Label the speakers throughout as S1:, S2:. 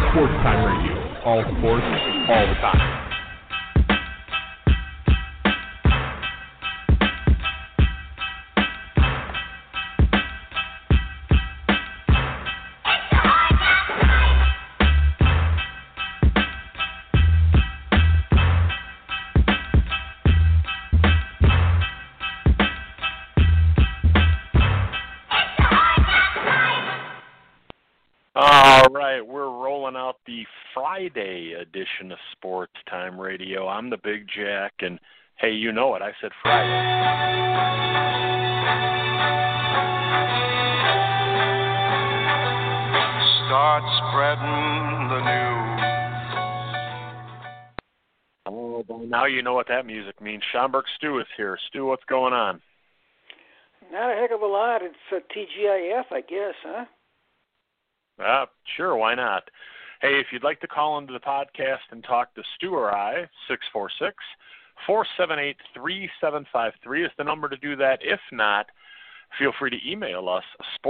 S1: Sports Time Radio. All sports, all the time.
S2: All right, we're rolling out the Friday edition of Sports Time Radio. I'm the Big Jack, and hey, you know it, I said Friday.
S3: Start spreading the news.
S2: Oh, by now you know what that music means. Schaumburg Stu is here. Stu, what's going on?
S4: Not a heck of a lot. It's TGIF, I guess, huh?
S2: Sure, why not? Hey, if you'd like to call into the podcast and talk to Stu or I, 646-478-3753 is the number to do that. If not, feel free to email us,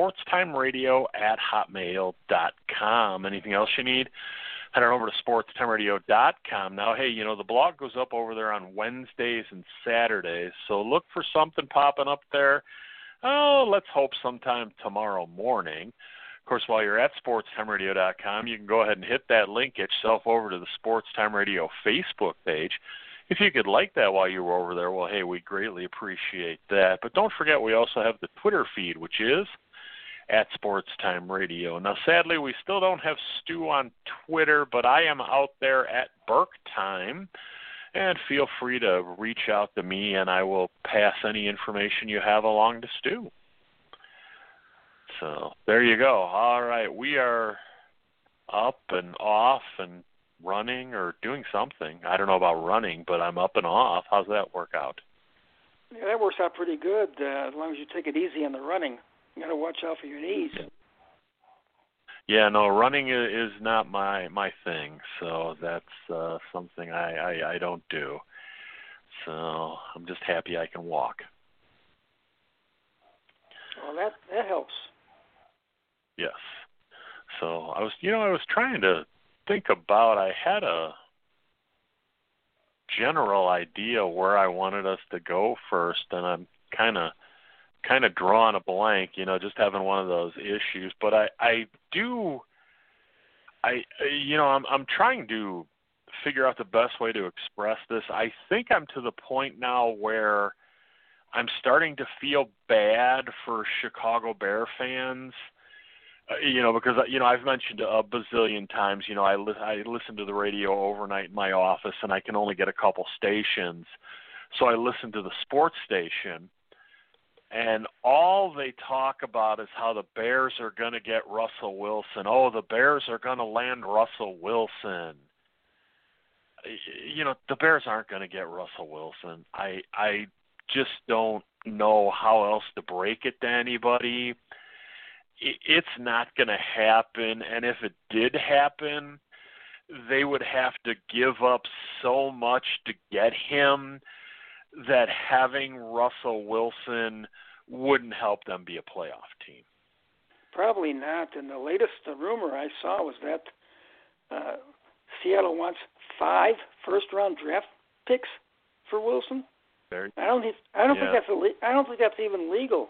S2: sportstimeradio@hotmail.com. Anything else you need, head on over to sportstimeradio.com. Now, hey, you know, the blog goes up over there on Wednesdays and Saturdays, so look for something popping up there. Oh, let's hope sometime tomorrow morning. Of course, while you're at sportstimeradio.com, you can go ahead and hit that link, get yourself over to the Sports Time Radio Facebook page. If you could like that while you were over there, well, hey, we greatly appreciate that. But don't forget, we also have the Twitter feed, which is at Sports Time Radio. Now, sadly, we still don't have Stu on Twitter, but I am out there at Burke Time. And feel free to reach out to me, and I will pass any information you have along to Stu. So there you go. All right, we are up and off and running or doing something. I don't know about running, but I'm up and off. How's that work out?
S4: Yeah, that works out pretty good as long as you take it easy on the running. You got to watch out for your knees.
S2: Yeah, no, running is not my thing, so that's something I don't do. So I'm just happy I can walk.
S4: Well, that helps.
S2: Yes. So I was trying to think about, I had a general idea where I wanted us to go first, and I'm kind of drawing a blank, just having one of those issues. But I'm trying to figure out the best way to express this. I think I'm to the point now where I'm starting to feel bad for Chicago Bear fans. Because I've mentioned a bazillion times, I listen to the radio overnight in my office, and I can only get a couple stations. So I listen to the sports station, and all they talk about is how the Bears are going to get Russell Wilson. Oh, the Bears are going to land Russell Wilson. The Bears aren't going to get Russell Wilson. I just don't know how else to break it to anybody. It's not going to happen, and if it did happen, they would have to give up so much to get him that having Russell Wilson wouldn't help them be a playoff team.
S4: Probably not, and the latest rumor I saw was that Seattle wants 5 first-round draft picks for Wilson. I don't think that's even legal.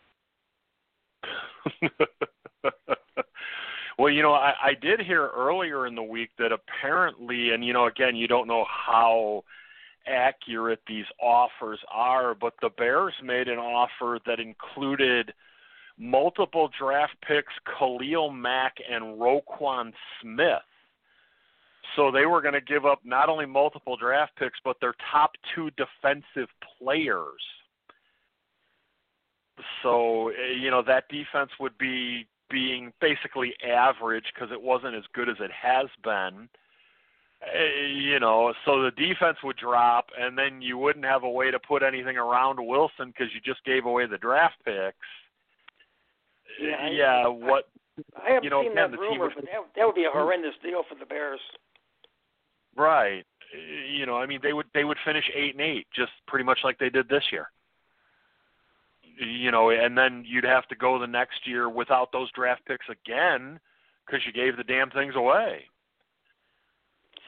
S2: Well, I did hear earlier in the week that apparently, and again, you don't know how accurate these offers are, but the Bears made an offer that included multiple draft picks, Khalil Mack and Roquan Smith. So they were going to give up not only multiple draft picks, but their top 2 defensive players. So, that defense would be being basically average because it wasn't as good as it has been. So the defense would drop, and then you wouldn't have a way to put anything around Wilson because you just gave away the draft picks.
S4: I haven't seen that rumor, but that would be a horrendous deal for the Bears.
S2: Right. They would finish 8-8, just pretty much like they did this year. And then you'd have to go the next year without those draft picks again because you gave the damn things away.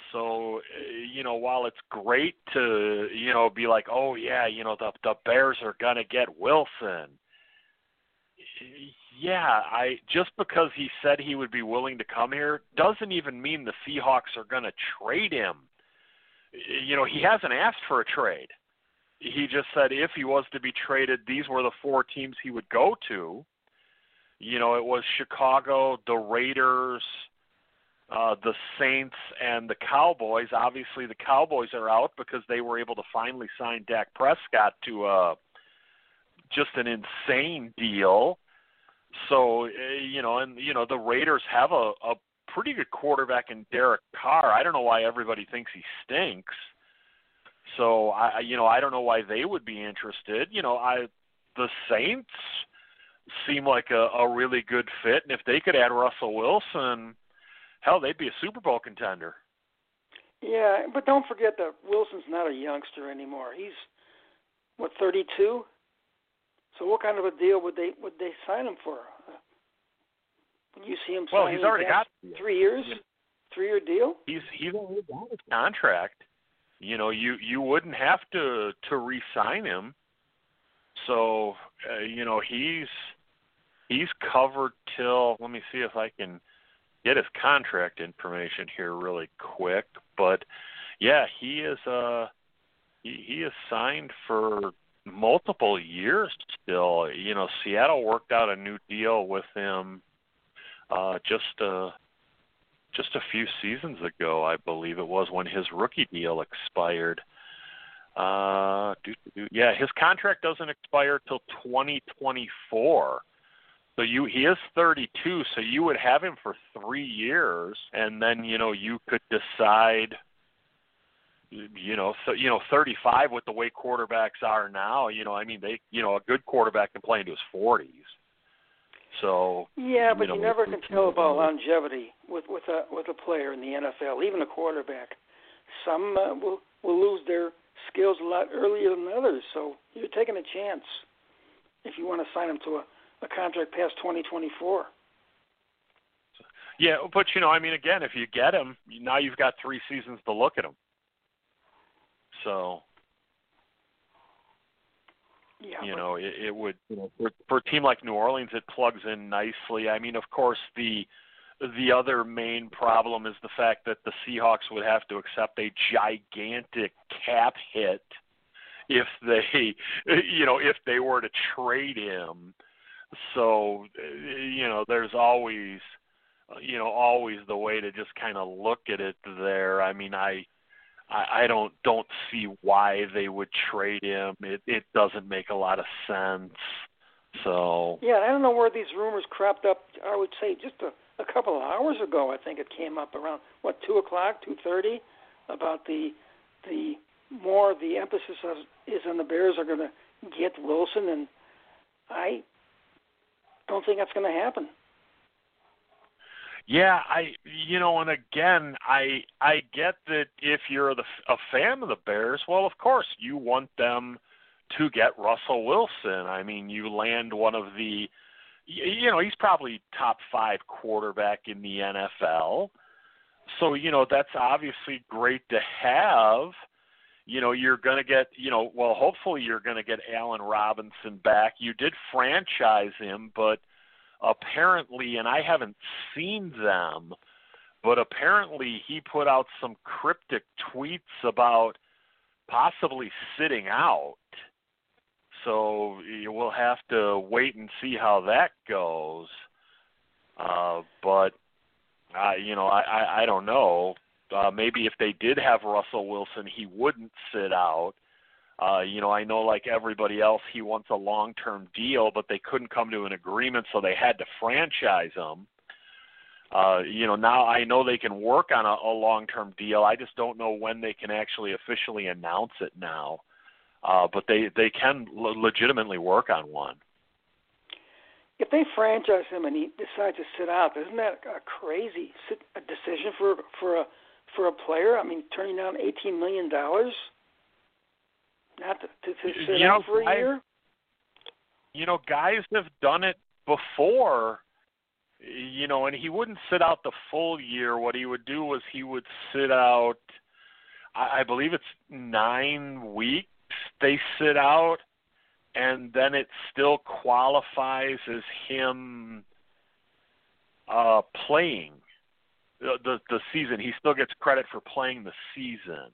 S2: So, while it's great to, be like, oh, yeah, the Bears are going to get Wilson. Yeah, just because he said he would be willing to come here doesn't even mean the Seahawks are going to trade him. He hasn't asked for a trade. He just said if he was to be traded, these were the 4 teams he would go to. It was Chicago, the Raiders, the Saints, and the Cowboys. Obviously, the Cowboys are out because they were able to finally sign Dak Prescott to just an insane deal. So, the Raiders have a pretty good quarterback in Derek Carr. I don't know why everybody thinks he stinks. So, I don't know why they would be interested. The Saints seem like a really good fit, and if they could add Russell Wilson, hell, they'd be a Super Bowl contender.
S4: Yeah, but don't forget that Wilson's not a youngster anymore. He's 32. So what kind of a deal would they sign him for? Would you see him?
S2: Well, he's already got
S4: 3 years. 3-year deal.
S2: He's already got his contract. You wouldn't have to re-sign him. So he's covered till. Let me see if I can get his contract information here really quick. But yeah, he is signed for multiple years still. Seattle worked out a new deal with him just a few seasons ago, I believe it was, when his rookie deal expired. Yeah, his contract doesn't expire till 2024. So he is 32, so you would have him for 3 years, and then you could decide. 35 with the way quarterbacks are now. A good quarterback can play into his 40s. So
S4: yeah, but you never can tell about longevity with a player in the NFL, even a quarterback. Some will lose their skills a lot earlier than others. So you're taking a chance if you want to sign him to a contract past 2024.
S2: Yeah, but again, if you get him, now you've got 3 seasons to look at him. So,
S4: yeah,
S2: it would, for a team like New Orleans, it plugs in nicely. Of course, the other main problem is the fact that the Seahawks would have to accept a gigantic cap hit if they were to trade him. So, there's always the way to just kind of look at it there. I don't see why they would trade him. It doesn't make a lot of sense. So
S4: yeah, I don't know where these rumors cropped up. I would say just a couple of hours ago. I think it came up around 2:30, about the emphasis is on the Bears are going to get Wilson, and I don't think that's going to happen.
S2: Yeah, and again, I get that if you're a fan of the Bears, well, of course, you want them to get Russell Wilson. You land one of the, he's probably top 5 quarterback in the NFL. So, that's obviously great to have. You're going to get, hopefully you're going to get Allen Robinson back. You did franchise him, but apparently, and I haven't seen them, but apparently he put out some cryptic tweets about possibly sitting out. So we'll have to wait and see how that goes. But I don't know. Maybe if they did have Russell Wilson, he wouldn't sit out. I know like everybody else, he wants a long-term deal, but they couldn't come to an agreement, so they had to franchise him. Now I know they can work on a long-term deal. I just don't know when they can actually officially announce it now. But they can legitimately work on one.
S4: If they franchise him and he decides to sit out, isn't that a crazy decision for a player? Turning down $18 million not to sit out for a year.
S2: Guys have done it before. and he wouldn't sit out the full year. What he would do was he would sit out, I believe it's 9 weeks they sit out, and then it still qualifies as him playing the season. He still gets credit for playing the season.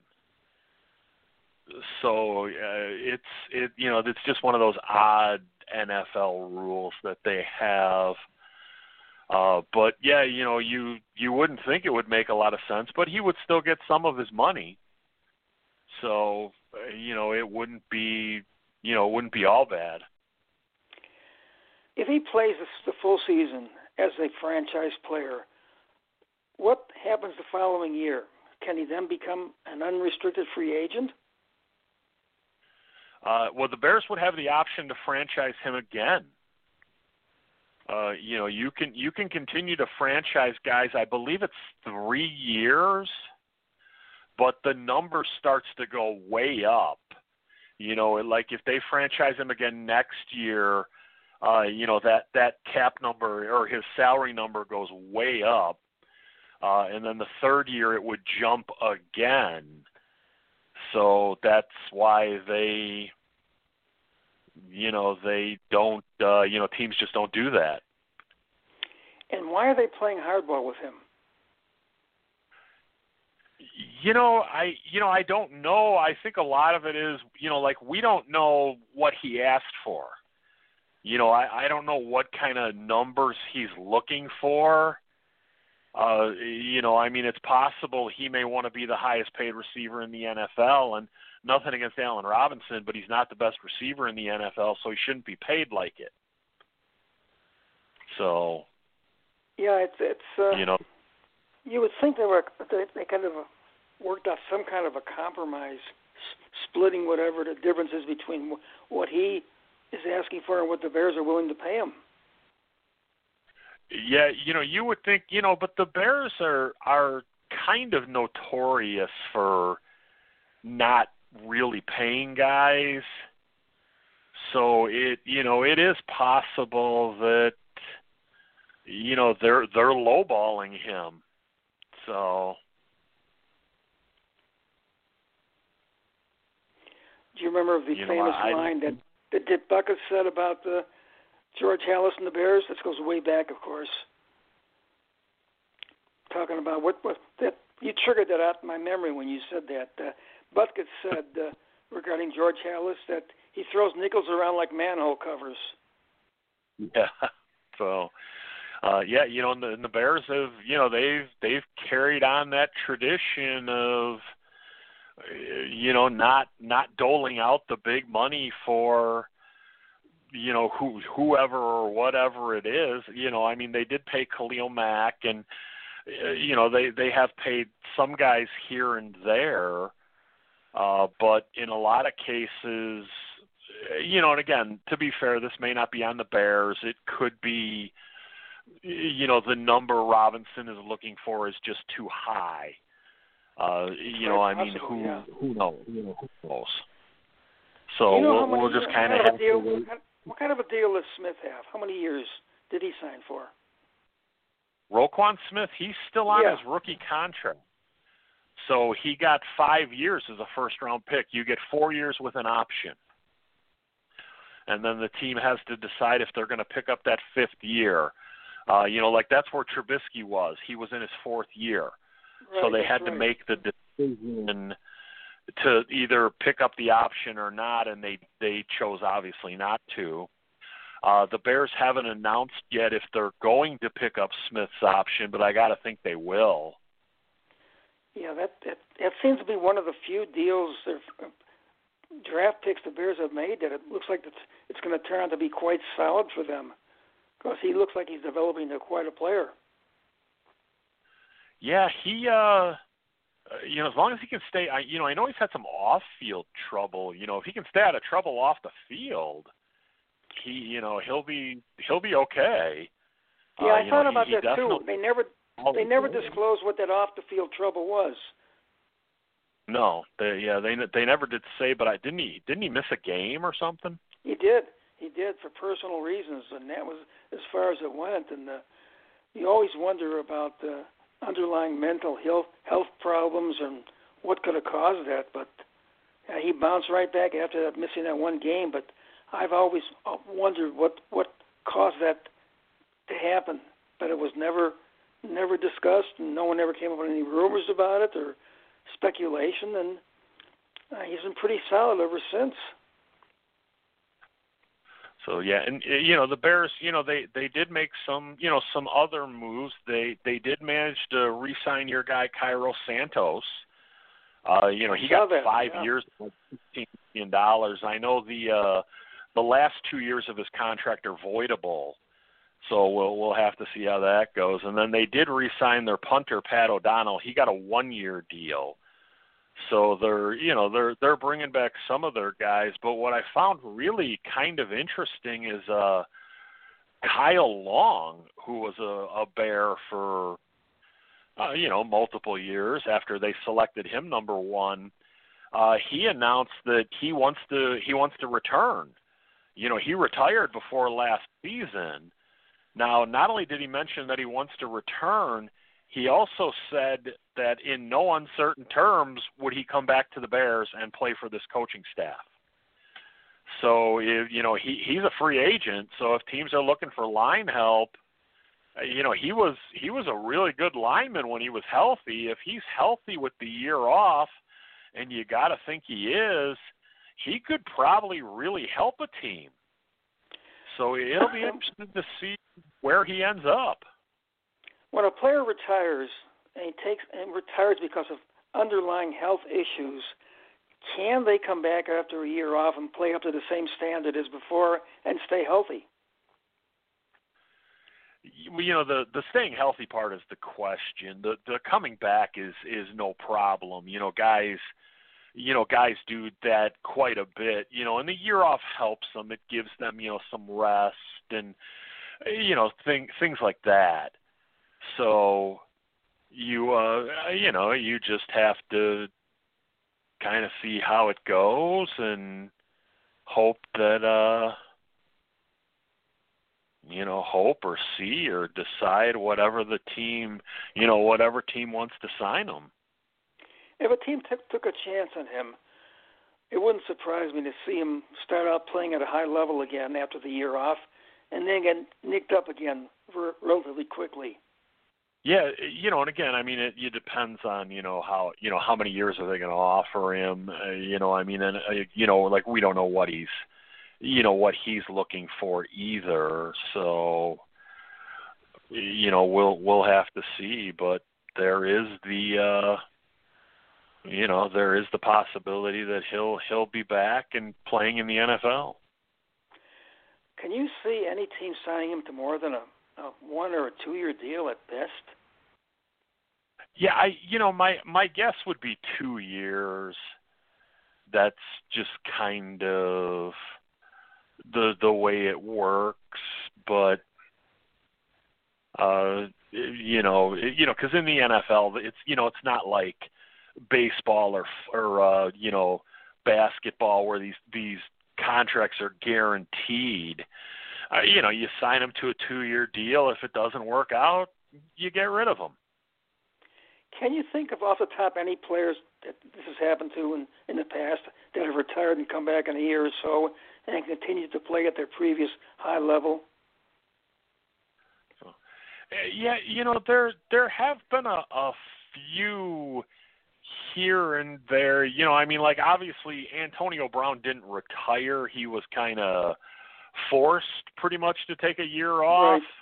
S2: So it's just one of those odd NFL rules that they have. But yeah, you wouldn't think it would make a lot of sense, but he would still get some of his money. So it wouldn't be all bad.
S4: If he plays the full season as a franchise player, what happens the following year? Can he then become an unrestricted free agent?
S2: Well, the Bears would have the option to franchise him again. You can continue to franchise guys. I believe it's 3 years, but the number starts to go way up. Like if they franchise him again next year, that cap number or his salary number goes way up. And then the third year it would jump again. So that's why they don't, teams just don't do that.
S4: And why are they playing hardball with him?
S2: I don't know. I think a lot of it is, like we don't know what he asked for. I don't know what kind of numbers he's looking for. It's possible he may want to be the highest paid receiver in the NFL, and nothing against Allen Robinson, but he's not the best receiver in the NFL, so he shouldn't be paid like it. So,
S4: yeah, you would think they kind of worked out some kind of a compromise, splitting whatever the difference is between what he is asking for and what the Bears are willing to pay him.
S2: Yeah, you would think, but the Bears are kind of notorious for not really paying guys. So it is possible that they're lowballing him. So
S4: do you remember the famous line that Dick Bucket said about George Halas and the Bears? This goes way back, of course. Talking about what that you triggered that out in my memory when you said that. Bucket said regarding George Halas that he throws nickels around like manhole covers.
S2: Yeah. So, and the Bears have, they've carried on that tradition of, not doling out the big money for, whoever or whatever it is. They did pay Khalil Mack, and they have paid some guys here and there. But in a lot of cases, and again, to be fair, this may not be on the Bears. It could be, the number Robinson is looking for is just too high. Who knows? So we'll just kind of have to wait.
S4: What kind of a deal does Smith have? How many years did he sign for?
S2: Roquan Smith, he's still on his rookie contract. So he got 5 years as a first-round pick. You get 4 years with an option. And then the team has to decide if they're going to pick up that 5th year. That's where Trubisky was. He was in his 4th year.
S4: Right,
S2: so they had to make the decision to either pick up the option or not, and they chose obviously not to. The Bears haven't announced yet if they're going to pick up Smith's option, but I got to think they will.
S4: Yeah, that seems to be one of the few deals, draft picks the Bears have made that it looks like it's going to turn out to be quite solid for them, because he looks like he's developing into quite a player. Yeah,
S2: he, as long as he can stay, I know he's had some off-field trouble. If he can stay out of trouble off the field, he'll be okay.
S4: Yeah, I thought about that too. They never disclosed what that off-the-field trouble was.
S2: No, they never did say. But didn't he miss a game or something?
S4: He did for personal reasons, and that was as far as it went. And you always wonder about the underlying mental health problems and what could have caused that. But he bounced right back after that, missing that one game. But I've always wondered what caused that to happen. But it was never discussed, and no one ever came up with any rumors about it or speculation. And he's been pretty solid ever since.
S2: So yeah, and the Bears, they did make some other moves. They did manage to re-sign your guy Cairo Santos. He got 5 years, $16 million. I know the last 2 years of his contract are voidable, so we'll have to see how that goes. And then they did re-sign their punter Pat O'Donnell. He got a 1-year deal. So they're bringing back some of their guys, but what I found really kind of interesting is Kyle Long, who was a Bear for multiple years after they selected him number 1. He announced that he wants to return. He retired before last season. Now, not only did he mention that he wants to return, he also said that in no uncertain terms would he come back to the Bears and play for this coaching staff. So, he's a free agent. So if teams are looking for line help, he was a really good lineman when he was healthy. If he's healthy with the year off, and you got to think he is, he could probably really help a team. So it'll be interesting to see where he ends up.
S4: When a player retires and retires because of underlying health issues, can they come back after a year off and play up to the same standard as before and stay healthy?
S2: The staying healthy part is the question. The coming back is no problem. Guys do that quite a bit. And the year off helps them. It gives them some rest and things like that. So you just have to kind of see how it goes and hope that hope or see or decide whatever the team whatever team wants to sign him.
S4: If a team took a chance on him, it wouldn't surprise me to see him start out playing at a high level again after the year off and then get nicked up again relatively quickly.
S2: Yeah, and again, I mean, it depends on, how many years are they going to offer him, like we don't know what he's looking for either. So, we'll have to see, but there is the possibility that he'll be back and playing in the NFL.
S4: Can you see any team signing him to more than a 1 or a 2 year deal at best?
S2: Yeah, my guess would be 2 years. That's just kind of the way it works, but because in the NFL, it's not like baseball or basketball where these contracts are guaranteed. You sign them to a 2-year deal. If it doesn't work out, you get rid of them.
S4: Can you think of off the top any players that this has happened to in the past that have retired and come back in a year or so and continue to play at their previous high level?
S2: Yeah, there have been a few here and there. Like obviously Antonio Brown didn't retire. He was kind of forced pretty much to take a year off. Right.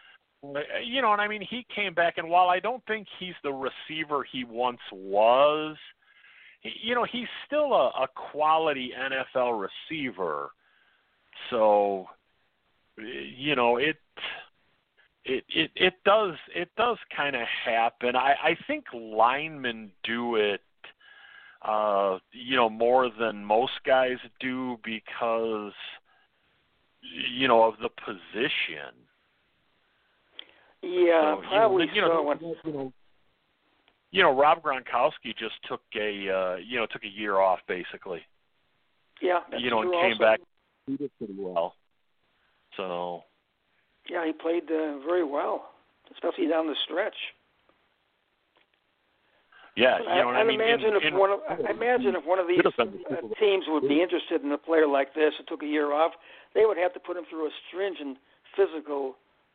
S2: He came back, and while I don't think he's the receiver he once was, he's still a quality NFL receiver. So, it does kind of happen. I think linemen do it, more than most guys do because, of the position.
S4: Yeah, so, probably so.
S2: Rob Gronkowski just took a year off basically.
S4: Yeah, that's
S2: and
S4: true
S2: came
S4: also.
S2: back. He did pretty well. So.
S4: Yeah, he played very well. especially down the stretch.
S2: Yeah,
S4: But
S2: you know what I mean.
S4: I imagine if one of these teams would be interested in a player like this who took a year off, they would have to put him through a stringent physical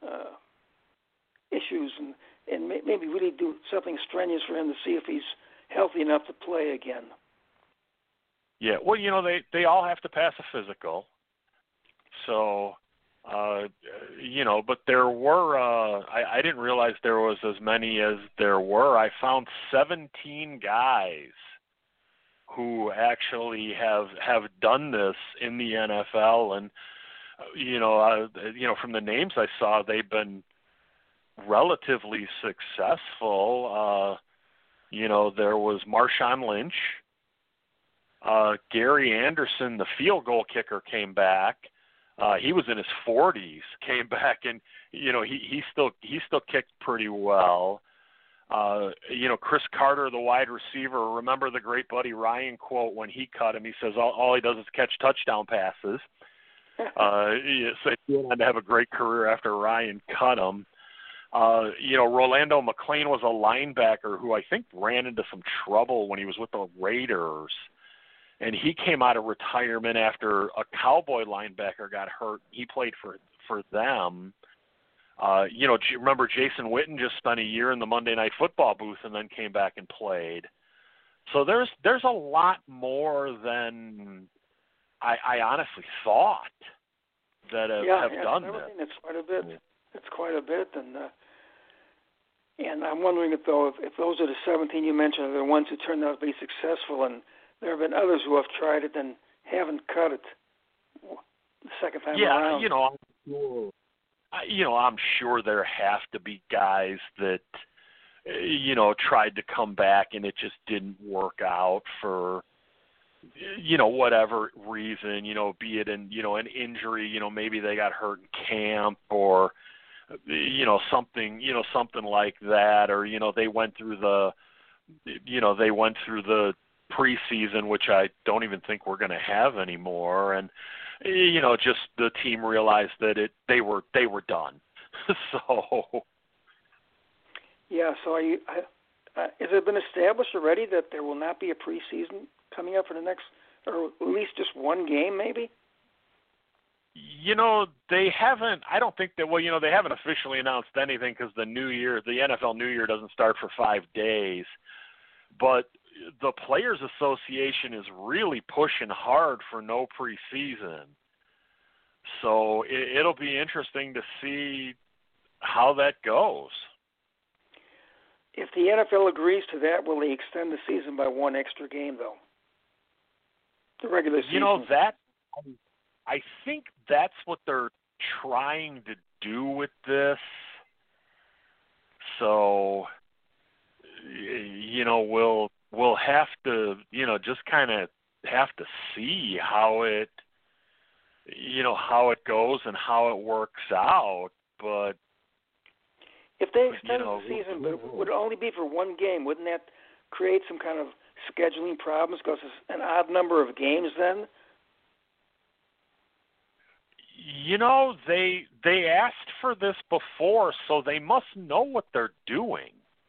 S4: issues and maybe really do something strenuous for him to see if he's healthy enough to play again.
S2: Yeah, well, you know, they all have to pass a physical. So, you know, but there were, I didn't realize there was as many as there were. I found 17 guys who actually have done this in the NFL. And, you know, from the names I saw, they've been relatively successful. You know, there was Marshawn Lynch. Gary Anderson, the field goal kicker, came back. He was in his 40s, came back, and you know he still kicked pretty well. You know, Chris Carter, the wide receiver. Remember the great Buddy Ryan quote when he cut him? He says all he does is catch touchdown passes. So he went on to have a great career after Ryan cut him. You know, Rolando McClain was a linebacker who I think ran into some trouble when he was with the Raiders. And he came out of retirement after a Cowboy linebacker got hurt. He played for them. You know, remember Jason Witten just spent a year in the Monday Night Football booth and then came back and played. So there's a lot more than I honestly thought that have done this.
S4: It's quite a bit. It's quite a bit, and I'm wondering if those are the 17 you mentioned are the ones who turned out to be successful, and there have been others who have tried it and haven't cut it the second time around.
S2: Yeah, I'm sure there have to be guys that, you know, tried to come back and it just didn't work out for, you know, whatever reason, you know, be it an injury, you know, maybe they got hurt in camp or, you know, something like that, or, you know, they went through the preseason, which I don't even think we're going to have anymore, and you know, just the team realized that they were done. So yeah.
S4: So has it been established already that there will not be a preseason coming up for the next, or at least just one game, maybe?
S2: You know, they haven't. I don't think that. Well, you know, they haven't officially announced anything because the NFL New Year doesn't start for 5 days, but the Players Association is really pushing hard for no preseason. So it'll be interesting to see how that goes.
S4: If the NFL agrees to that, will they extend the season by one extra game, though? The regular season.
S2: You know, that I think that's what they're trying to do with this. So, you know, we'll have to, you know, just kind of have to see how it goes and how it works out. But
S4: if they extend the season, but it would only be for one game, wouldn't that create some kind of scheduling problems because it's an odd number of games then?
S2: You know, they asked for this before, so they must know what they're doing.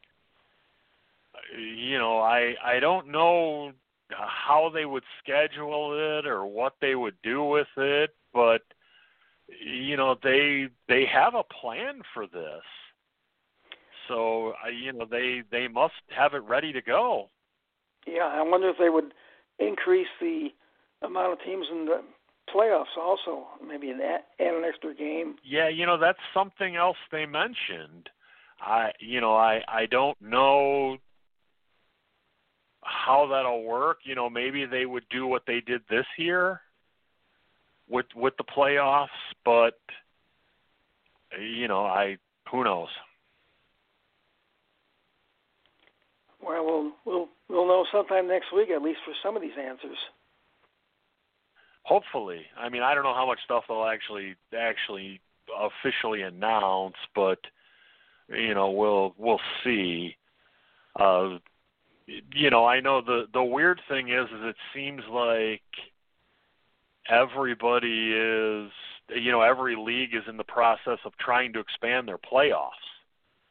S2: You know, I don't know how they would schedule it or what they would do with it, but you know, they have a plan for this. So, you know, they must have it ready to go.
S4: Yeah, I wonder if they would increase the amount of teams in the playoffs also, maybe add an extra game.
S2: Yeah, you know, that's something else they mentioned. I don't know how that'll work. You know, maybe they would do what they did this year with the playoffs, but you know, who knows?
S4: Well, we'll know sometime next week, at least for some of these answers.
S2: Hopefully. I mean, I don't know how much stuff they'll actually officially announce, but you know, we'll see. You know, I know the weird thing is it seems like everybody is, you know, every league is in the process of trying to expand their playoffs.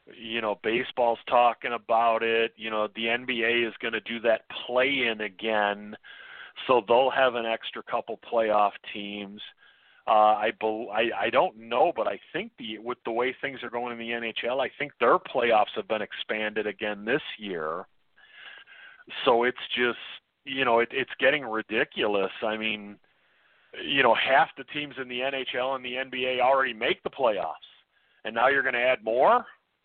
S2: Baseball's talking about it. The NBA is going to do that play-in again, so they'll have an extra couple playoff teams. I don't know, but I think with the way things are going in the NHL, I think their playoffs have been expanded again this year. So it's just, it's getting ridiculous. I mean, half the teams in the NHL and the NBA already make the playoffs, and now you're going to add more?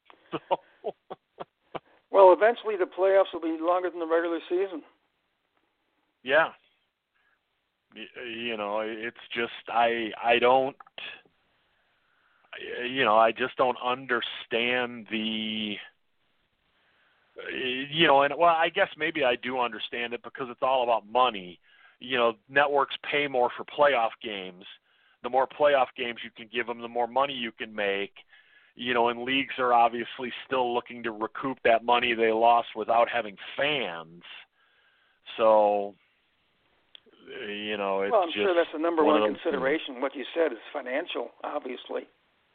S4: Well, eventually the playoffs will be longer than the regular season.
S2: Yeah. It's just I just don't understand the and well, I guess maybe I do understand it because it's all about money. Networks pay more for playoff games. The more playoff games you can give them, the more money you can make. And leagues are obviously still looking to recoup that money they lost without having fans. So it's
S4: well, I'm
S2: just
S4: sure that's the number one consideration.
S2: Things.
S4: What you said is financial, obviously.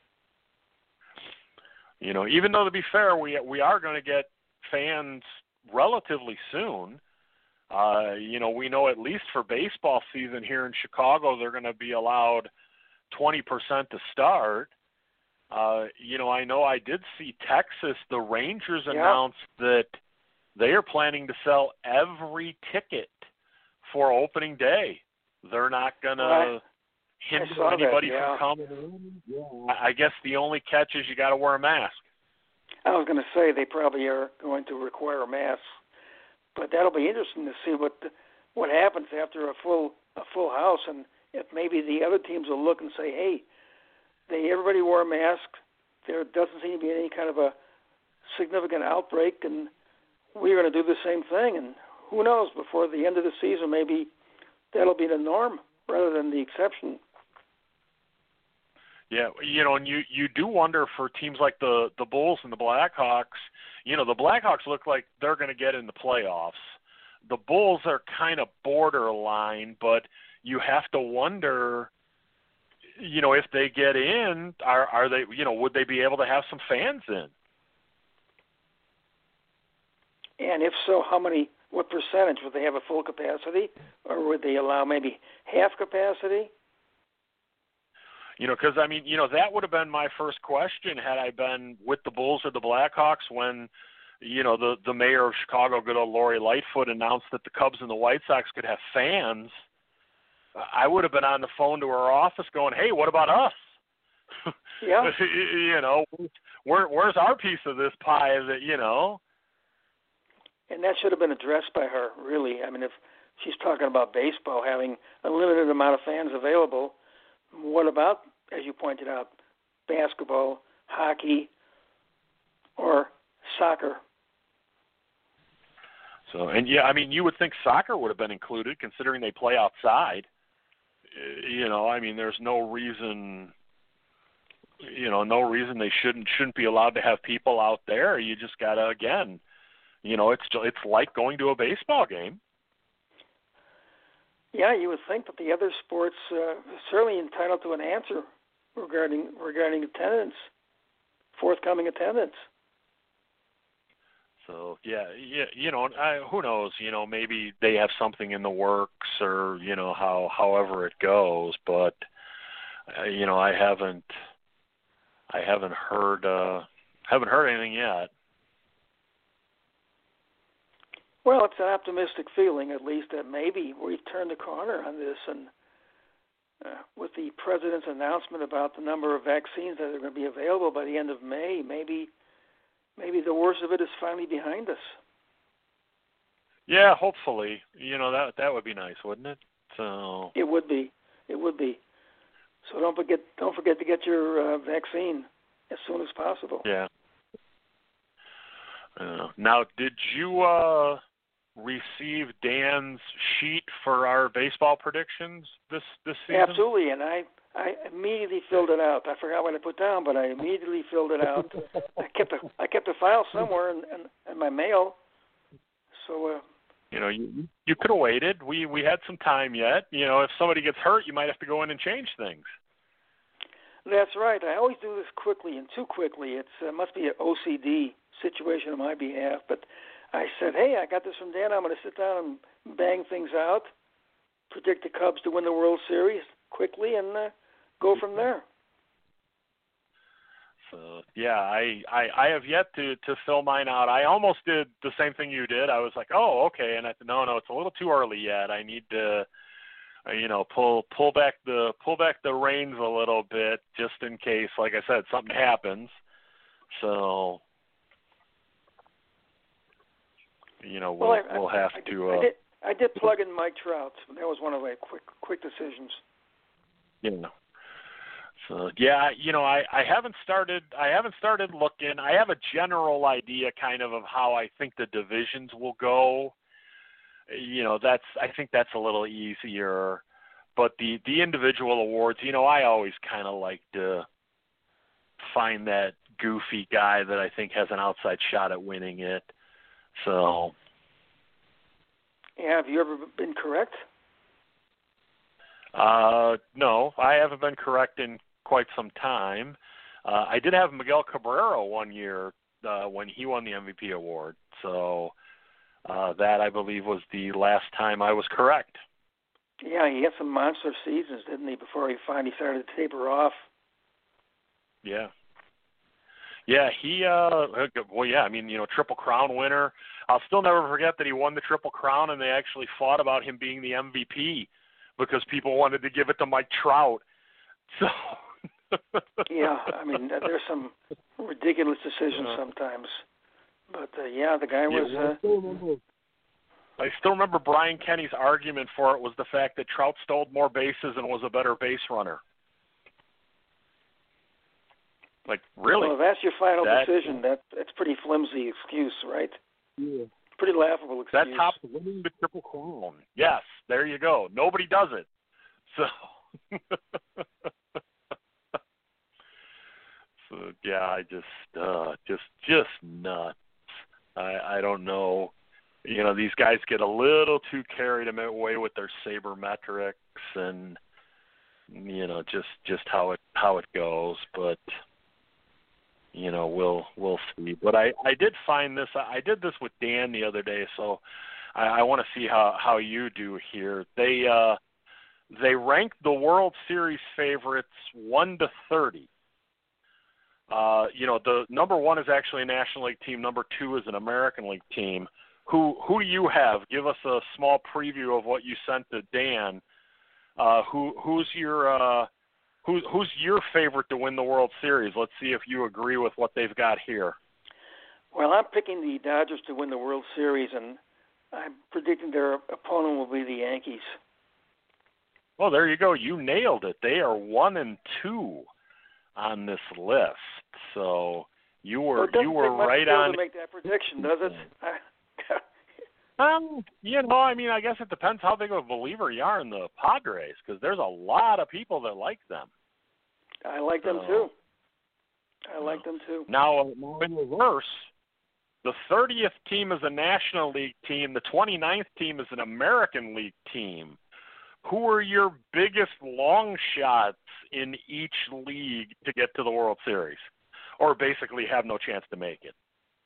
S2: Even though, to be fair, we are going to get fans relatively soon. We know at least for baseball season here in Chicago, they're going to be allowed 20% to start. I know I did see Texas, the Rangers announced that they are planning to sell every ticket for opening day. They're not going to hinder anybody from coming in. Yeah. I guess the only catch is you got to wear a mask.
S4: I was going to say they probably are going to require masks, but that'll be interesting to see what happens after a full house, and if maybe the other teams will look and say, hey, everybody wore a mask. There doesn't seem to be any kind of a significant outbreak, and we're going to do the same thing. And who knows, before the end of the season, maybe that'll be the norm rather than the exception.
S2: Yeah, and you do wonder for teams like the Bulls and the Blackhawks. The Blackhawks look like they're going to get in the playoffs. The Bulls are kind of borderline, but you have to wonder, if they get in, are they, would they be able to have some fans in?
S4: And if so, what percentage? Would they have a full capacity, or would they allow maybe half capacity?
S2: Because, that would have been my first question had I been with the Bulls or the Blackhawks when, the mayor of Chicago, good old Lori Lightfoot, announced that the Cubs and the White Sox could have fans. I would have been on the phone to her office going, hey, what about us?
S4: Yeah.
S2: Where's our piece of this pie?
S4: And that should have been addressed by her, really. I mean, if she's talking about baseball having a limited amount of fans available, what about, as you pointed out, basketball, hockey, or soccer?
S2: So, and you would think soccer would have been included considering they play outside. There's no reason, they shouldn't be allowed to have people out there. You just got to, again, it's like going to a baseball game.
S4: Yeah, you would think that the other sports certainly entitled to an answer regarding attendance, forthcoming attendance.
S2: So who knows? Maybe they have something in the works, or however it goes. But I haven't heard anything yet.
S4: Well, it's an optimistic feeling, at least, that maybe we've turned the corner on this, and with the president's announcement about the number of vaccines that are going to be available by the end of May, maybe the worst of it is finally behind us.
S2: Yeah, hopefully. That would be nice, wouldn't it? So
S4: it would be. So don't forget to get your vaccine as soon as possible.
S2: Yeah. Now, did you receive Dan's sheet for our baseball predictions this season?
S4: Absolutely, and I immediately filled it out. I forgot what I put down, but I immediately filled it out. I kept a file somewhere in my mail. So
S2: you could have waited. We had some time yet. If somebody gets hurt, you might have to go in and change things.
S4: That's right. I always do this quickly and too quickly. It must be an OCD situation on my behalf. But I said, hey, I got this from Dan. I'm going to sit down and bang things out, predict the Cubs to win the World Series quickly, and go from there.
S2: So, yeah, I have yet to fill mine out. I almost did the same thing you did. I was like, oh, okay. And I said, no, it's a little too early yet. I need to pull back the reins a little bit just in case, like I said, something happens. So, we'll have to.
S4: I did plug in Mike Trout. That was one of my quick decisions.
S2: Yeah. So yeah, I haven't started looking. I have a general idea kind of how I think the divisions will go. I think that's a little easier. But the individual awards, I always kind of like to find that goofy guy that I think has an outside shot at winning it. So.
S4: Yeah, have you ever been correct?
S2: No, I haven't been correct in quite some time. I did have Miguel Cabrera one year when he won the MVP award. So that, I believe, was the last time I was correct.
S4: Yeah, he had some monster seasons, didn't he, before he finally started to taper off?
S2: Yeah. Yeah, Triple Crown winner. I'll still never forget that he won the Triple Crown, and they actually fought about him being the MVP because people wanted to give it to Mike Trout. So.
S4: Yeah, there's some ridiculous decisions sometimes. But, the guy was...
S2: I still remember Brian Kenny's argument for it was the fact that Trout stole more bases and was a better base runner. Like, really?
S4: Well, if that's your final decision, that's pretty flimsy excuse, right?
S2: Yeah.
S4: Pretty laughable excuse.
S2: That tops winning the Triple Crown. Yes, there you go. Nobody does it. So, yeah, I just nuts. I don't know. These guys get a little too carried away with their sabermetrics and just how it goes. But we'll see. But I did find this. I did this with Dan the other day, so I want to see how you do here. They ranked the World Series favorites 1 to 30. The number 1 is actually a National League team. Number 2 is an American League team. Who do you have? Give us a small preview of what you sent to Dan. Who's your favorite to win the World Series? Let's see if you agree with what they've got here.
S4: Well, I'm picking the Dodgers to win the World Series, and I'm predicting their opponent will be the Yankees.
S2: Well, there you go. You nailed it. They are 1 and 2 on this list. So you were right on.
S4: To make that prediction, does it?
S2: I guess it depends how big of a believer you are in the Padres, because there's a lot of people that like them.
S4: I like them too.
S2: Now, in reverse, the 30th team is a National League team. The 29th team is an American League team. Who are your biggest long shots in each league to get to the World Series, or basically have no chance to make it?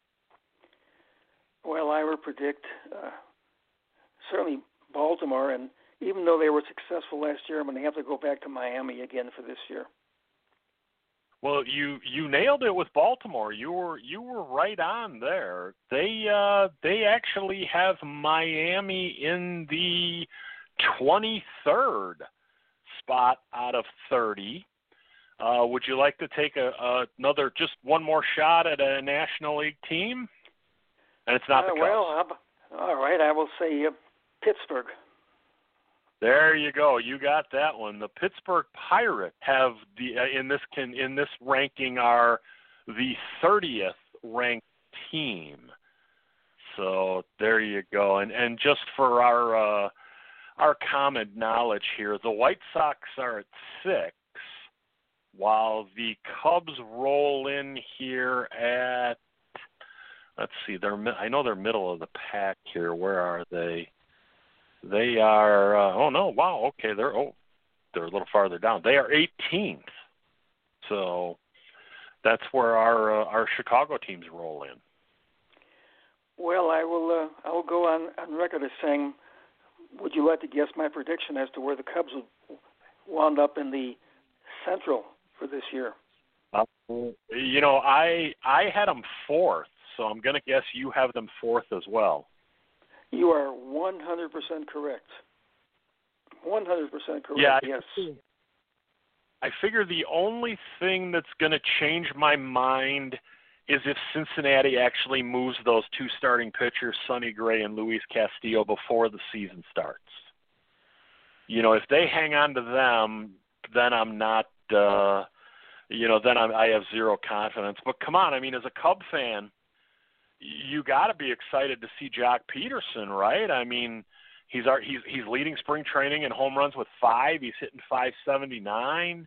S4: Well, I would predict certainly Baltimore, and even though they were successful last year, I'm going to have to go back to Miami again for this year.
S2: Well, you nailed it with Baltimore. You were right on there. They actually have Miami in the 23rd spot out of 30. Would you like to take another, just one more shot at a National League team? And it's not the Cubs.
S4: Well, all right. I will say Pittsburgh.
S2: There you go. You got that one. The Pittsburgh Pirates have in this ranking are the 30th ranked team. So there you go. And just for our common knowledge here, the White Sox are at 6, while the Cubs roll in here at, let's see, I know they're middle of the pack here. Where are they? They are, they're a little farther down. They are 18th. So that's where our Chicago teams roll in.
S4: Well, I will go on record as saying, would you like to guess my prediction as to where the Cubs would wound up in the Central for this year?
S2: I had them fourth, so I'm going to guess you have them fourth as well.
S4: You are 100% correct. 100% correct,
S2: yeah,
S4: yes.
S2: I figure the only thing that's going to change my mind is if Cincinnati actually moves those two starting pitchers, Sonny Gray and Luis Castillo, before the season starts. If they hang on to them, then I'm not, I have zero confidence. But come on, as a Cub fan, you got to be excited to see Jock Peterson, right? He's leading spring training in home runs with 5. He's hitting .579.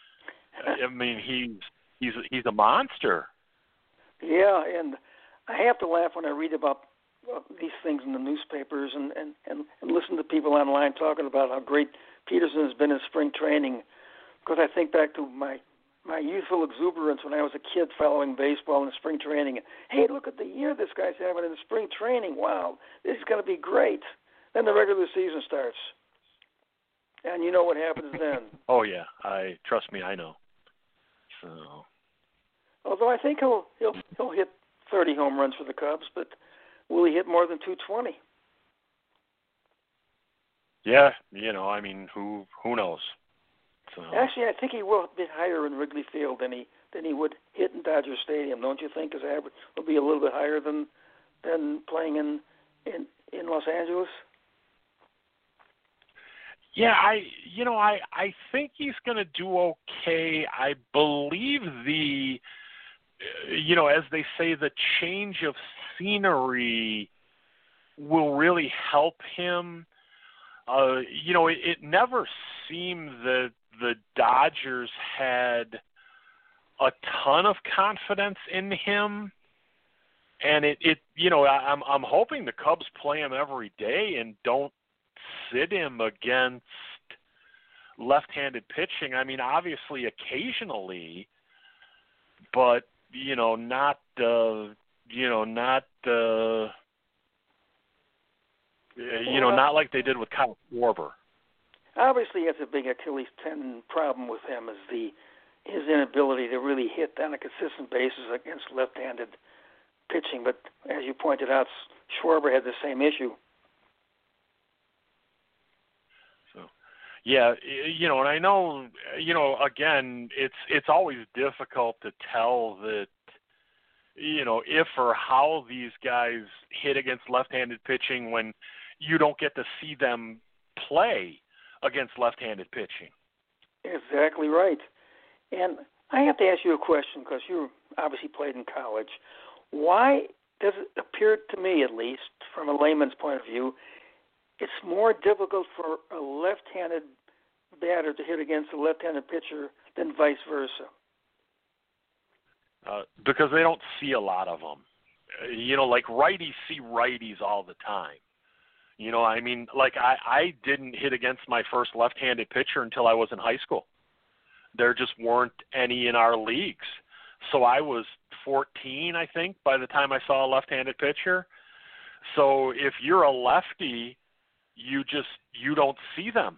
S2: He's a monster.
S4: Yeah, and I have to laugh when I read about these things in the newspapers and listen to people online talking about how great Peterson has been in spring training. Because I think back to my youthful exuberance when I was a kid following baseball in spring training. Hey, look at the year this guy's having in the spring training. Wow, this is going to be great. Then the regular season starts. And you know what happens then.
S2: Oh, yeah. Trust me, I know. So,
S4: although I think he'll hit 30 home runs for the Cubs, but will he hit more than 220?
S2: Yeah, who knows? So.
S4: Actually, I think he will hit higher in Wrigley Field than he would hit in Dodger Stadium. Don't you think his average will be a little bit higher than playing in Los Angeles?
S2: Yeah, I think he's going to do okay. I believe as they say, the change of scenery will really help him. It never seemed that the Dodgers had a ton of confidence in him. And I'm hoping the Cubs play him every day and don't sit him against left-handed pitching. Obviously occasionally, but not like they did with Kyle Schwarber.
S4: Obviously, that's a big Achilles tendon problem with him, is his inability to really hit on a consistent basis against left-handed pitching. But as you pointed out, Schwarber had the same issue.
S2: Yeah, and I know, again, it's always difficult to tell that, if or how these guys hit against left-handed pitching when you don't get to see them play against left-handed pitching.
S4: Exactly right. And I have to ask you a question, because you obviously played in college. Why does it appear to me, at least, from a layman's point of view, it's more difficult for a left-handed batter to hit against a left-handed pitcher than vice versa?
S2: Because they don't see a lot of them. Like righties see righties all the time. I didn't hit against my first left-handed pitcher until I was in high school. There just weren't any in our leagues. So I was 14, I think, by the time I saw a left-handed pitcher. So if you're a lefty, you don't see them.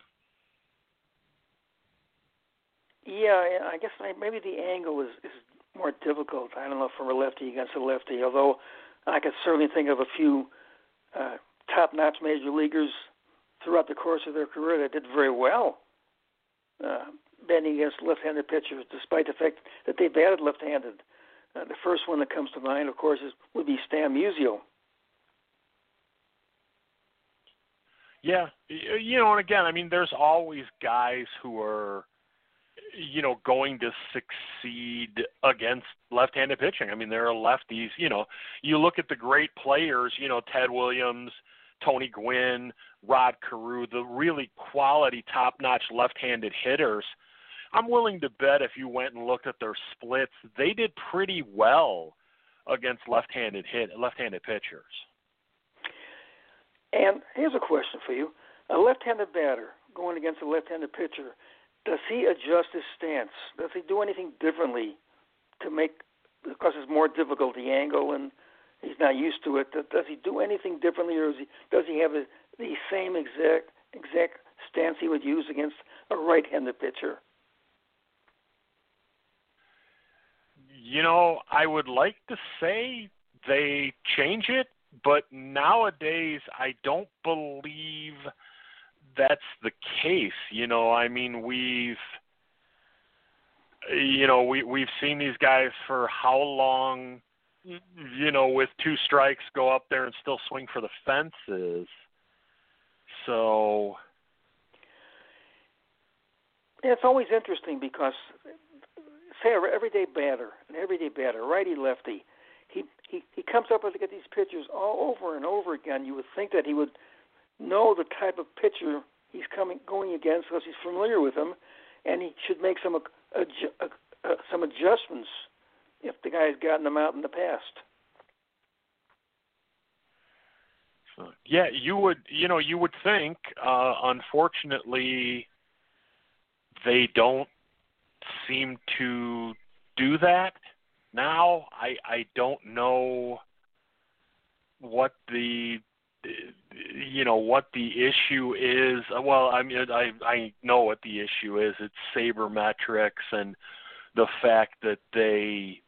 S4: Yeah, I guess maybe the angle is more difficult. I don't know, for a lefty against a lefty, although I could certainly think of a few top-notch major leaguers throughout the course of their career that did very well batting against left-handed pitchers, despite the fact that they batted left-handed. The first one that comes to mind, of course, would be Stan Musial.
S2: Yeah, and again, there's always guys who are, going to succeed against left-handed pitching. There are lefties, you look at the great players, Ted Williams, Tony Gwynn, Rod Carew, the really quality, top-notch left-handed hitters. I'm willing to bet if you went and looked at their splits, they did pretty well against left-handed pitchers. And
S4: here's a question for you. A left-handed batter going against a left-handed pitcher, does he adjust his stance? Does he do anything differently to make, because it's more difficult, the angle, and he's not used to it? Does he do anything differently, or does he have the same exact stance he would use against a right-handed pitcher?
S2: I would like to say they change it, but nowadays I don't believe that's the case. We've seen these guys for how long, with 2 strikes go up there and still swing for the fences. So
S4: it's always interesting because, say, an everyday batter, righty lefty, he comes up with these pitchers all over and over again. You would think that he would know the type of pitcher he's going against because he's familiar with him, and he should make some adjustments if the guy's gotten them out in the past.
S2: Yeah, you would think. Unfortunately, they don't seem to do that now. I don't know what the issue is. Well, I mean, I know what the issue is. It's sabermetrics and the fact that they,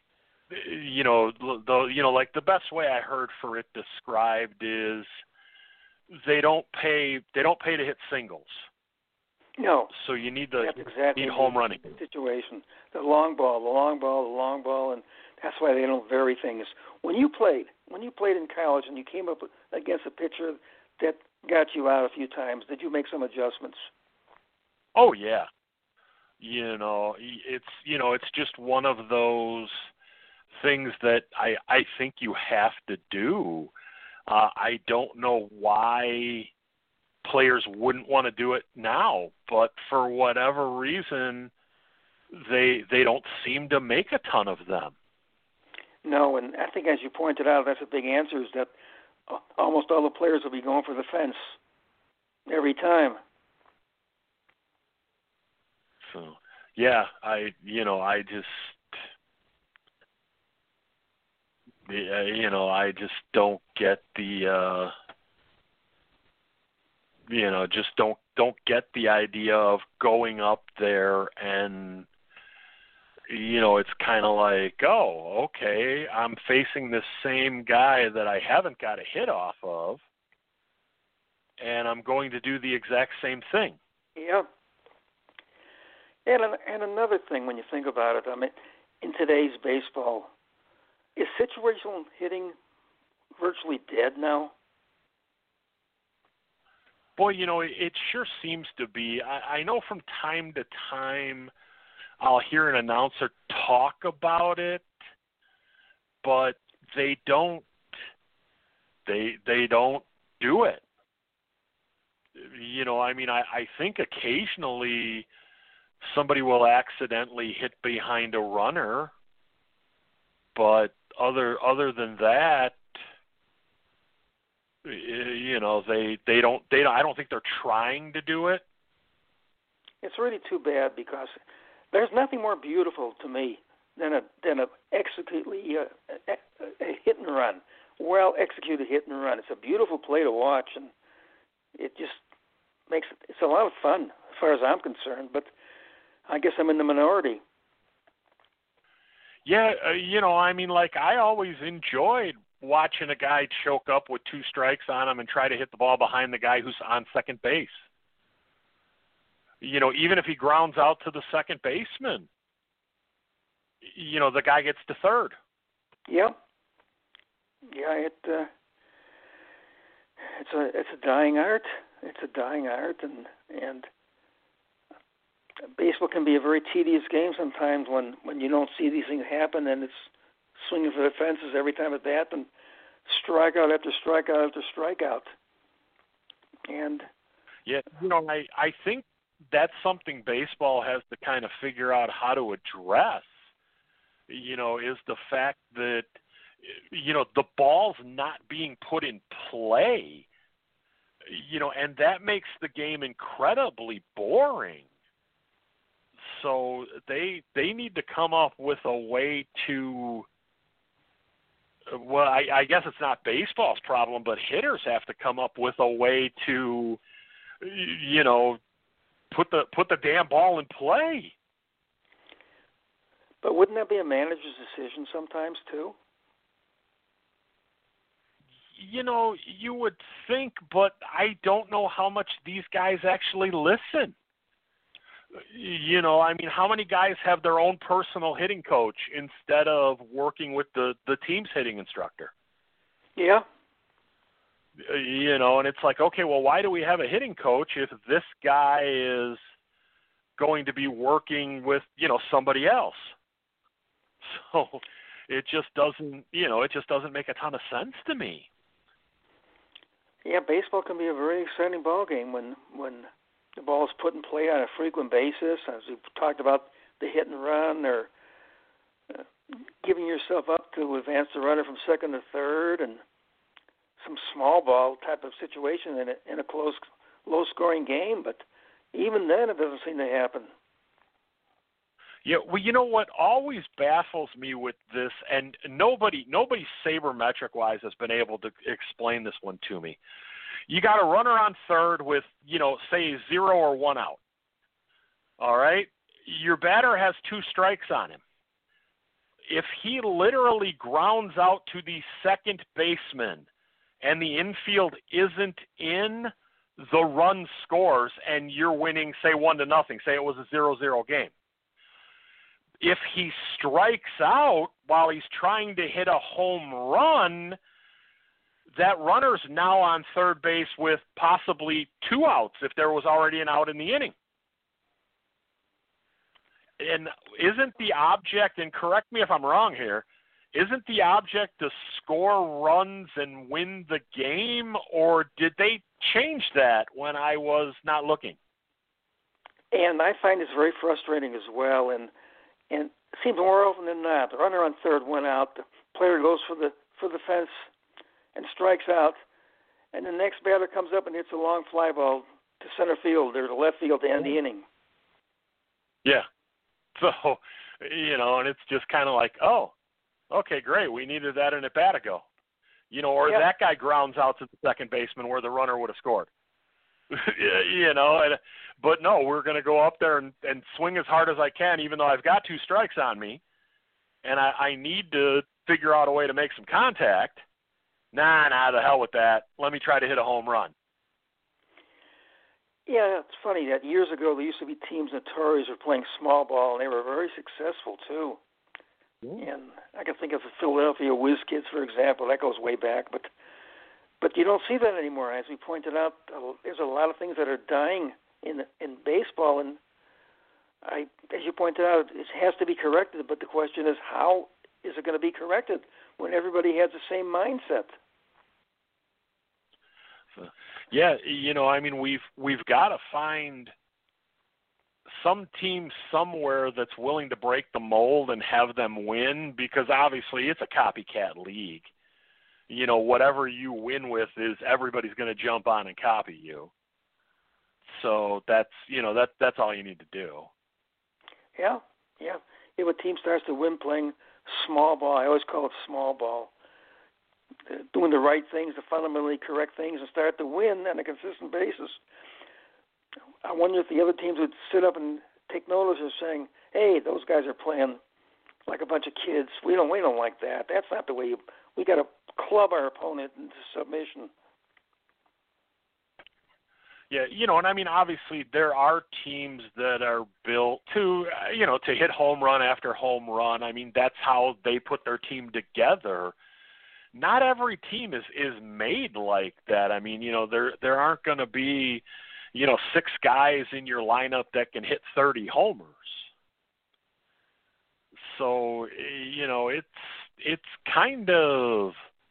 S2: like the best way I heard for it described is they don't pay to hit singles.
S4: No.
S2: So you need
S4: exactly
S2: home running
S4: situation. The long ball, and that's why they don't vary things. When you played in college and you came up against a pitcher that got you out a few times, did you make some adjustments?
S2: Oh yeah. It's just one of those things that I think you have to do. I don't know why players wouldn't want to do it now, but for whatever reason, they don't seem to make a ton of them.
S4: No, and I think as you pointed out, that's a big answer, is that almost all the players will be going for the fence every time.
S2: So, yeah, I just don't get the, just don't get the idea of going up there and, it's kind of like, oh, okay, I'm facing this same guy that I haven't got a hit off of, and I'm going to do the exact same thing.
S4: Yeah. And another thing, when you think about it, I mean, in today's baseball, is situational hitting virtually dead now?
S2: Boy, it sure seems to be. I know from time to time I'll hear an announcer talk about it, but they don't do it. I think occasionally somebody will accidentally hit behind a runner, but other than that, they don't. I don't think they're trying to do it.
S4: It's really too bad because there's nothing more beautiful to me than a hit and run, well executed hit and run. It's a beautiful play to watch, and it just it's a lot of fun as far as I'm concerned. But I guess I'm in the minority.
S2: Yeah, I always enjoyed watching a guy choke up with 2 strikes on him and try to hit the ball behind the guy who's on second base. Even if he grounds out to the second baseman, the guy gets to third.
S4: Yeah. Yeah, it's a dying art. It's a dying art, and baseball can be a very tedious game sometimes when you don't see these things happen, and it's swinging for the fences every time at bat, and strikeout after strikeout after strikeout. And
S2: yeah, I think that's something baseball has to kind of figure out how to address. Is the fact that the ball's not being put in play. And that makes the game incredibly boring. So they need to come up with a way to, well, I guess it's not baseball's problem, but hitters have to come up with a way to, put the damn ball in play.
S4: But wouldn't that be a manager's decision sometimes too?
S2: You would think, but I don't know how much these guys actually listen. How many guys have their own personal hitting coach instead of working with the team's hitting instructor?
S4: Yeah.
S2: And it's like, okay, well, why do we have a hitting coach if this guy is going to be working with, somebody else? So it just doesn't make a ton of sense to me.
S4: Yeah, baseball can be a very exciting ball game when the ball is put in play on a frequent basis, as we talked about the hit and run, or giving yourself up to advance the runner from second to third, and some small ball type of situation in a close, low-scoring game. But even then, it doesn't seem to happen.
S2: Yeah, well, you know what always baffles me with this, and nobody sabermetric-wise has been able to explain this one to me. You got a runner on third with, say 0 or 1 out. All right? Your batter has 2 strikes on him. If he literally grounds out to the second baseman and the infield isn't in, the run scores and you're winning, say 1-0. Say it was a 0-0 game. If he strikes out while he's trying to hit a home run, that runner's now on third base with possibly 2 outs if there was already an out in the inning. And isn't the object, and correct me if I'm wrong here, isn't the object to score runs and win the game, or did they change that when I was not looking?
S4: And I find this very frustrating as well, and it seems more often than not, the runner on third went out, the player goes for the fence and strikes out, and the next batter comes up and hits a long fly ball to center field or to left field to end the inning.
S2: Yeah. So, and it's just kind of like, oh, okay, great, we needed that in at bat ago. Or that guy grounds out to the second baseman where the runner would have scored. But no, we're going to go up there and swing as hard as I can, even though I've got 2 strikes on me, and I need to figure out a way to make some contact. Nah, the hell with that. Let me try to hit a home run. Yeah,
S4: it's funny that years ago there used to be teams notorious for playing small ball, and they were very successful too. Yeah. And I can think of the Philadelphia Whiz Kids, for example. That goes way back, but you don't see that anymore. As we pointed out, there's a lot of things that are dying in baseball, and as you pointed out, it has to be corrected. But the question is, how is it going to be corrected when everybody has the same mindset?
S2: Yeah, we've got to find some team somewhere that's willing to break the mold and have them win, because obviously it's a copycat league. Whatever you win with is everybody's going to jump on and copy you. So that's all you need to do. Yeah.
S4: If a team starts to win playing small ball, I always call it small ball, doing the right things, the fundamentally correct things, and start to win on a consistent basis. I wonder if the other teams would sit up and take notice of saying, hey, those guys are playing like a bunch of kids. We don't like that. That's not the way we got to club our opponent into submission.
S2: Yeah, and obviously there are teams that are built to, to hit home run after home run. That's how they put their team together. Not every team is made like that. There aren't going to be, 6 guys in your lineup that can hit 30 homers. So, it's kind of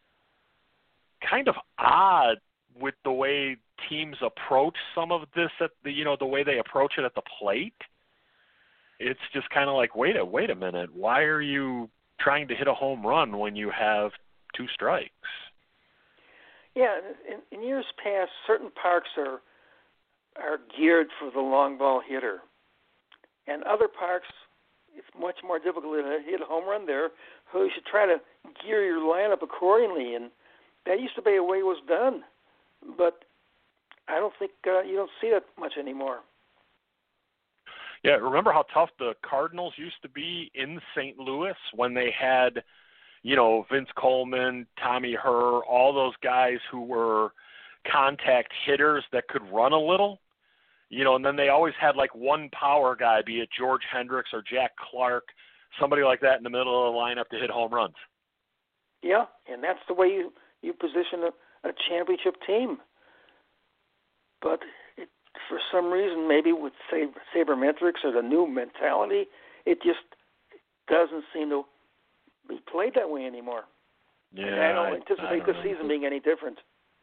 S2: odd with the way teams approach some of this the way they approach it at the plate. It's just kind of like, wait a minute. Why are you trying to hit a home run when you have 2 strikes?
S4: Yeah, in years past, certain parks are geared for the long ball hitter. And other parks, it's much more difficult to hit a home run there, so you should try to gear your lineup accordingly. And that used to be the way it was done, but I don't think you don't see that much anymore.
S2: Yeah, remember how tough the Cardinals used to be in St. Louis when they had, Vince Coleman, Tommy Herr, all those guys who were contact hitters that could run a little, and then they always had like one power guy, be it George Hendricks or Jack Clark, somebody like that in the middle of the lineup to hit home runs.
S4: Yeah, and that's the way you position a championship team. But for some reason, maybe with sabermetrics or the new mentality, it just doesn't seem to be played that way anymore.
S2: Yeah,
S4: and I don't anticipate this season being any different.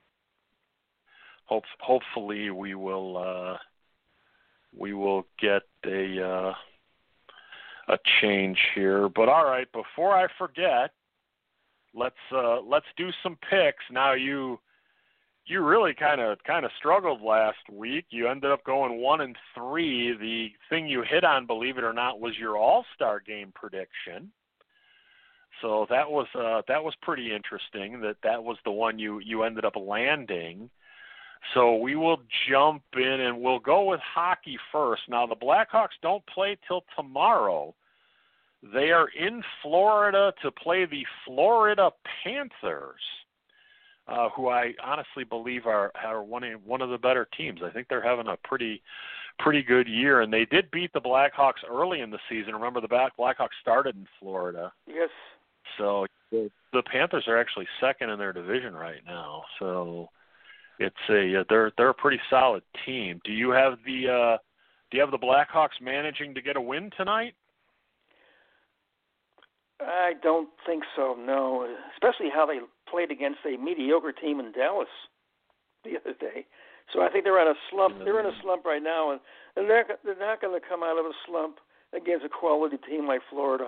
S2: Hopefully, we will get a change here. But all right, before I forget, let's do some picks. Now you really kind of struggled last week. You ended up going 1-3. The thing you hit on, believe it or not, was your All-Star game prediction. So that was pretty interesting. That was the one you ended up landing. So we will jump in and we'll go with hockey first. Now the Blackhawks don't play till tomorrow. They are in Florida to play the Florida Panthers, who I honestly believe are one of the better teams. I think they're having a pretty good year, and they did beat the Blackhawks early in the season. Remember, the Blackhawks started in Florida.
S4: Yes.
S2: So the Panthers are actually second in their division right now. So it's they're a pretty solid team. Do you have the Blackhawks managing to get a win tonight?
S4: I don't think so, no. Especially how they played against a mediocre team in Dallas the other day. So I think they're on a slump. They're in a slump right now, and they're not going to come out of a slump against a quality team like Florida.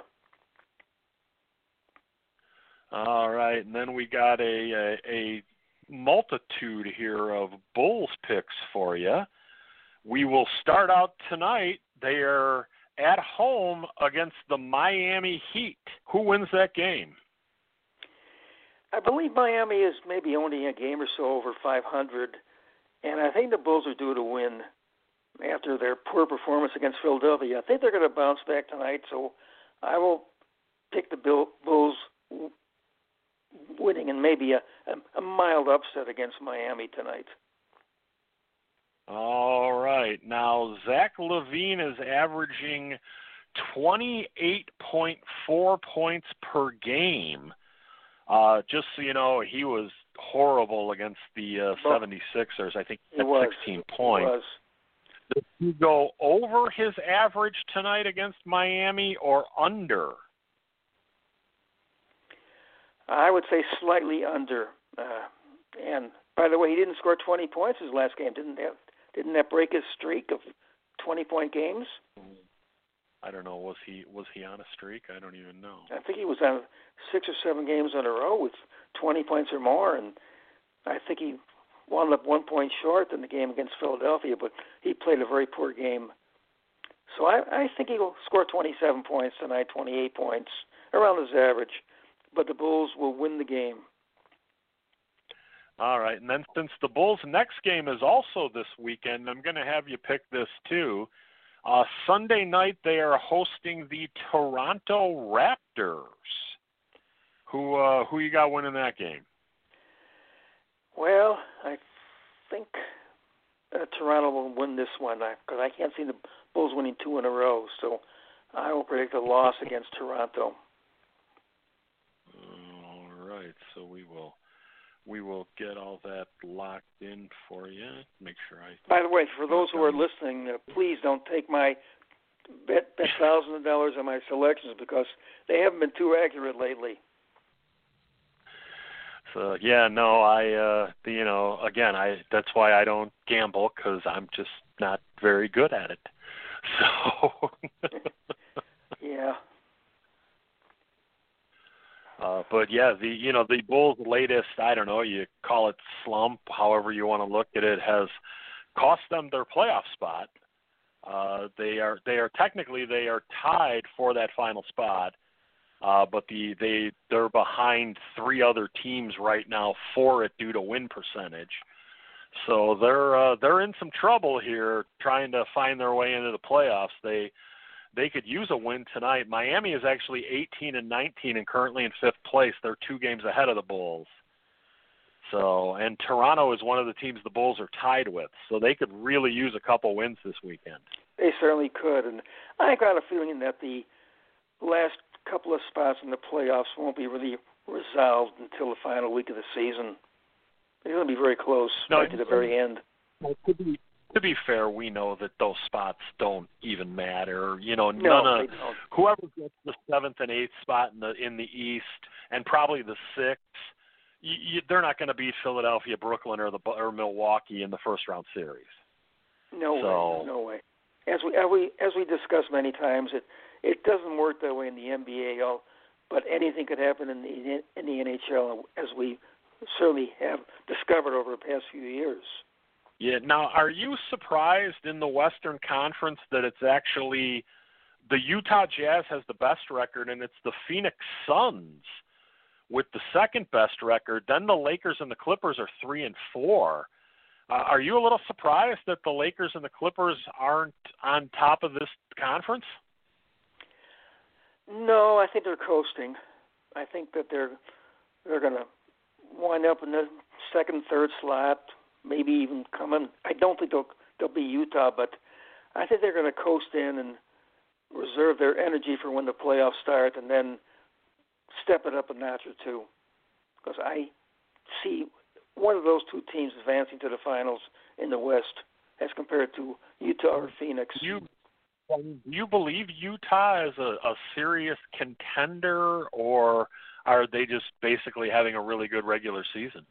S2: All right, and then we got a multitude here of Bulls picks for you. We will start out tonight. They are at home against the Miami Heat. Who wins that game?
S4: I believe Miami is maybe only a game or so over 500, and I think the Bulls are due to win after their poor performance against Philadelphia. I think they're going to bounce back tonight, so I will pick the Bulls winning and maybe a mild upset against Miami tonight.
S2: All right. Now, Zach LaVine is averaging 28.4 points per game. Just so you know, he was horrible against the 76ers. I think he had 16 points. Does he go over his average tonight against Miami or under?
S4: I would say slightly under. And by the way, he didn't score 20 points his last game. Didn't that break his streak of 20-point games?
S2: I don't know. Was he on a streak? I don't even know.
S4: I think he was on 6 or 7 games in a row with 20 points or more, and I think he wound up 1 point short in the game against Philadelphia, but he played a very poor game. So I think he will score 27 points tonight, 28 points, around his average, but the Bulls will win the game.
S2: All right, and then since the Bulls' next game is also this weekend, I'm going to have you pick this too. Sunday night, they are hosting the Toronto Raptors. Who you got winning that game?
S4: Well, I think Toronto will win this one because I can't see the Bulls winning 2 in a row. So I will predict a loss against Toronto.
S2: All right, so we will get all that locked in for you. Make sure
S4: By the way, for those who are listening, please don't take my bet $1,000 on my selections because they haven't been too accurate lately.
S2: So yeah, no, that's why I don't gamble because I'm just not very good at it. So
S4: yeah.
S2: But yeah, the Bulls' latest, I don't know, you call it slump, however you want to look at it, has cost them their playoff spot. They are technically tied for that final spot, but they're behind 3 other teams right now for it due to win percentage. So they're in some trouble here trying to find their way into the playoffs. They could use a win tonight. Miami is actually 18-19 and currently in 5th place. They're 2 games ahead of the Bulls. So, and Toronto is one of the teams the Bulls are tied with. So they could really use a couple wins this weekend.
S4: They certainly could. And I got a feeling that the last couple of spots in the playoffs won't be really resolved until the final week of the season. They're going to be very close right to the very end.
S2: Well, to be fair, we know that those spots don't even matter. You know,
S4: no,
S2: whoever gets the 7th and 8th spot in the East and probably the 6th, they're not going to beat Philadelphia, Brooklyn, or Milwaukee in the first round series.
S4: No way. As we discussed many times, it doesn't work that way in the NBA. But anything could happen in the NHL, as we certainly have discovered over the past few years.
S2: Yeah. Now, are you surprised in the Western Conference that it's actually the Utah Jazz has the best record, and it's the Phoenix Suns with the second best record? Then the Lakers and the Clippers are 3 and 4. Are you a little surprised that the Lakers and the Clippers aren't on top of this conference?
S4: No, I think they're coasting. I think that they're going to wind up in the 2nd, 3rd slot, maybe even come in. I don't think they'll be Utah, but I think they're going to coast in and reserve their energy for when the playoffs start, and then step it up a notch or two. Because I see one of those 2 teams advancing to the finals in the West as compared to Utah or Phoenix.
S2: Do you believe Utah is a serious contender, or are they just basically having a really good regular season?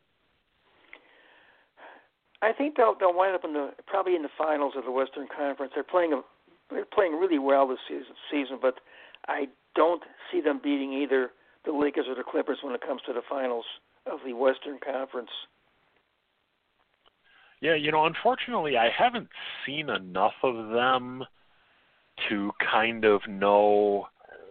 S4: I think they'll wind up probably in the finals of the Western Conference. They're playing really well this season, but I don't see them beating either the Lakers or the Clippers when it comes to the finals of the Western Conference.
S2: Yeah, unfortunately, I haven't seen enough of them to kind of know,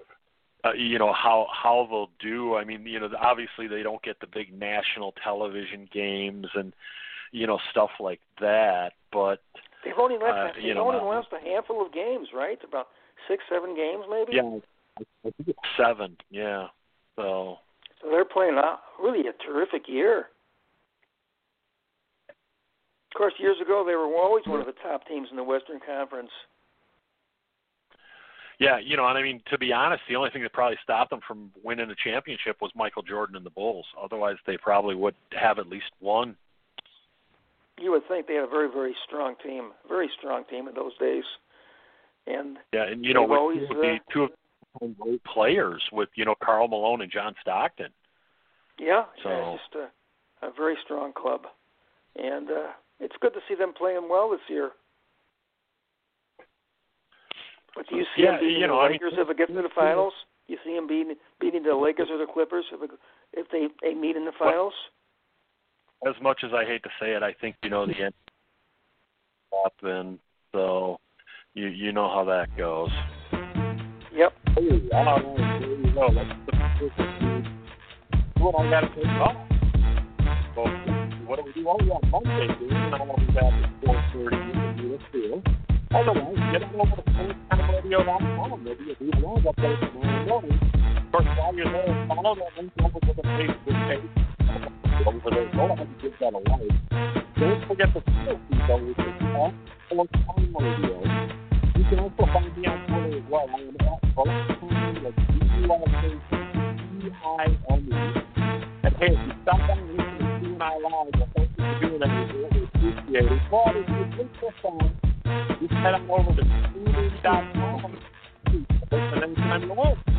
S2: how they'll do. I mean, obviously they don't get the big national television games and, stuff like that. But
S4: they've only lost a handful of games, right? About 6-7 games, maybe.
S2: Yeah, I think it's 7. Yeah. So
S4: they're playing really a terrific year. Of course, years ago they were always one of the top teams in the Western Conference.
S2: Yeah, and I mean, to be honest, the only thing that probably stopped them from winning a championship was Michael Jordan and the Bulls. Otherwise, they probably would have at least one.
S4: You would think they had a very, very strong team in those days. And
S2: yeah, and with
S4: always,
S2: the 2 of them great players with Karl Malone and John Stockton.
S4: Yeah,
S2: so
S4: it's just a very strong club, and it's good to see them playing well this year. But do you see them beating the Lakers if it gets to the finals? You see them beating the Lakers or the Clippers if they meet in the finals?
S2: As much as I hate to say it, I think the end happen. So you know how that goes.
S4: Yep.
S2: What I got to take off. So what do we do? We got Monday, dude, and I want to be back at 4:30 in the field. Otherwise, get on over to sportstimeradio.com. Maybe you'll be along up there tomorrow morning. Of course, while you're there, follow that link over to the Facebook page. Over there, go ahead and give that a like. Don't forget the Twitter feed, though, which is at Sports Time Radio. You can also find me on Twitter as well. I am at Sports Time, that's BULSTIME. And hey, if you stop by and listen to Stu and I live, well, thank you for doing that. We really appreciate it. But if you think this on, you can head on over to TuneIn.com. That's the next time you want.